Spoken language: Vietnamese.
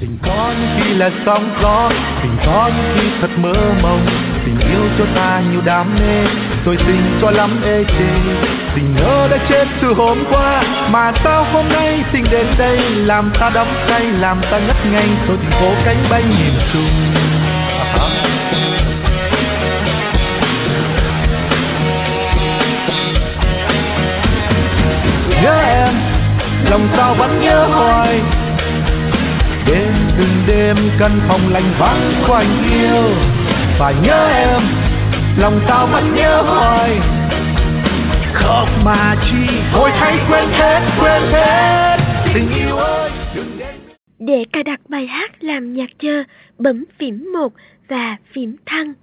Tình có những khi là sóng gió, tình có những khi thật mơ mộng. Tình yêu cho ta nhiều đam mê, rồi tình cho lắm ê chề. Tình ngỡ đã chết từ hôm qua, mà sao hôm nay tình đến đây làm ta đắm say, làm ta ngất ngây, rồi tình vỗ cánh bay nhìn chung. Nhớ em, lòng sao vẫn nhớ hoài. Đêm từng đêm căn phòng lạnh vắng của anh yêu. Phải nhớ em, lòng sao vẫn nhớ hoài. Khóc mà chi, thôi hãy quên hết tình yêu ơi. Để cài đặt bài hát làm nhạc chờ, bấm phím 1 và phím thăng.